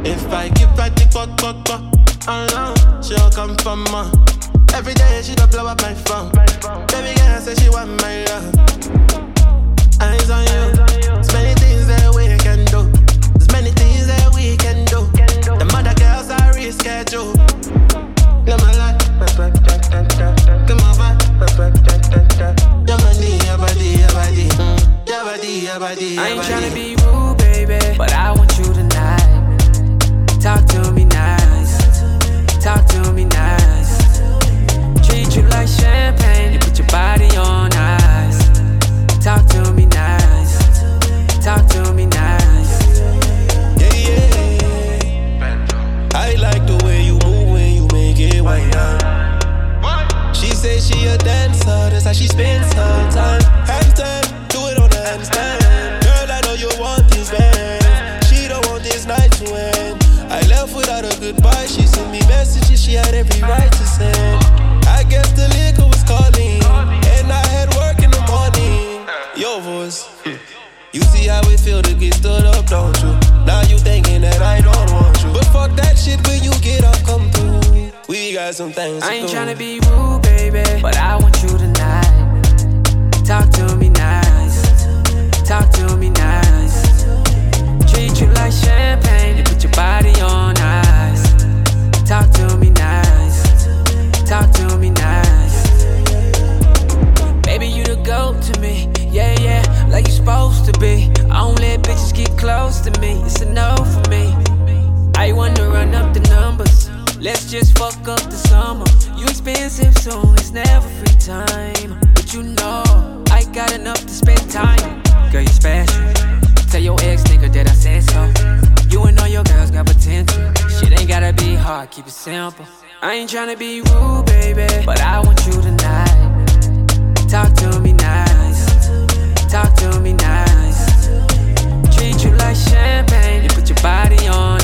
If I give her the buck, alone, she'll come for more. Every day she don't blow up my phone. Baby girl say she want my love. Eyes on you. There's many things that we can do. There's many things that we can do. The mother girls are rescheduled. Let my life. Come over. Your body, your body, your body. Your body, your body, your body. I ain't tryna be rude, baby, but I want you tonight. Talk to me nice. Talk to me nice. Treat you like champagne. You put your body on ice. Talk to me nice. Talk to me nice. Yeah, yeah. I like the way you move when you make it wind down. She say she a dancer, that's how she spends her time. Handstand, do it on the handstand. Girl, I know you want this band. She don't want this night to end. I left without a goodbye. She sent me messages she had every right to send. I guess the liquor was calling, and I had work in the morning. Your voice, you see how it feel to get stood up, don't you? Now you thinking that I don't want you, but fuck that shit when you get up, come through. We got some things to do. I ain't tryna be rude, baby, but I want you tonight. Talk to me nice. Talk to me nice. Treat you like champagne. You put your body on ice. Talk to me nice. Talk to me nice. Baby, you the GOAT to me. Yeah, yeah, like you supposed to be. I don't let bitches get close to me. It's a no for me. I wanna run up the numbers. Let's just fuck up the summer. You expensive, so it's never free time. But you know, I got enough to spend time. Girl, you special. Tell your ex nigga that I said so. You and all your girls got potential. Shit ain't gotta be hard, keep it simple. I ain't tryna be rude, baby, but I want you tonight. Talk to me nice. Talk to me nice. Treat you like champagne. You put your body on